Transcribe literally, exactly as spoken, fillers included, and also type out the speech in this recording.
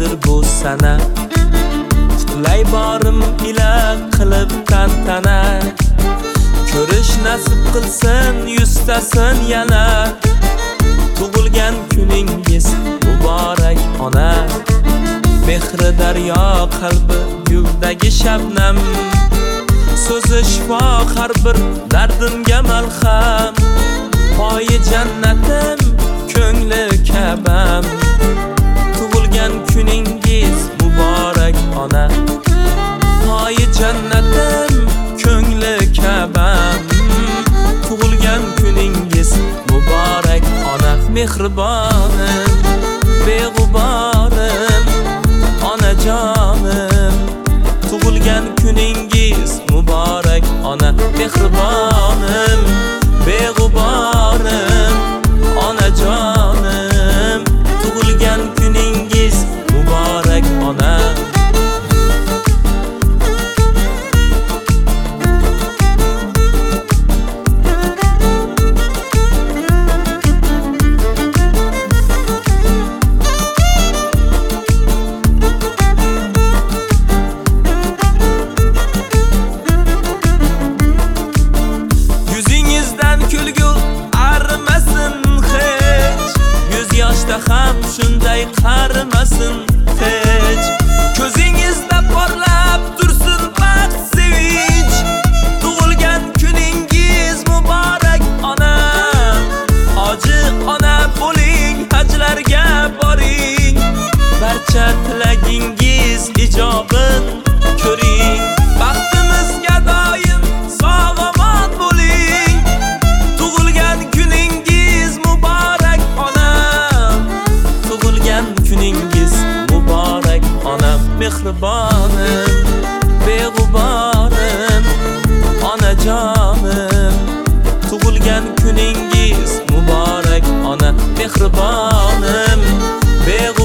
yildir bu sana. Qutlay borim ila qilib tantana. Ko'rish nasib qilsin yuztasin yana. Tug'ilgan kuningiz muborak ona. Mehri daryo qalbi guldagi shabnam. So'zi shifo har bir dardimga malham. Poyi jannatim ko'ngli kabam. Tug'ilgan kuningiz muborak ona. Poyi jannatim ko'ngli kabam. Tug'ilgan kuningiz muborak ona. Mehribonim, beg'uborim, onajonim. Tug'ilgan kuningiz muborak ona. Mehribonim, beg'uborim, onajonim. Tug'ilgan kuningiz muborak ona. Ham shunday qarimasin hech. Ko'zingizda porlab tursin baxt sevinch. Tug'ilgan kuningiz muborak ona. Hoji ona bo'ling, hajlarga boring. Barcha tilagingiz ijobin ko'ring. Baxtimizga doim sog' omon bo'ling. Tug'ilgan kuningiz muborak ona. Tug'ilgan kuningiz muborak onam. Mehribonim, beg'uborim, onajonim. Tug'ilgan kuningiz muborak ona. Mehribonim, beg'uborim.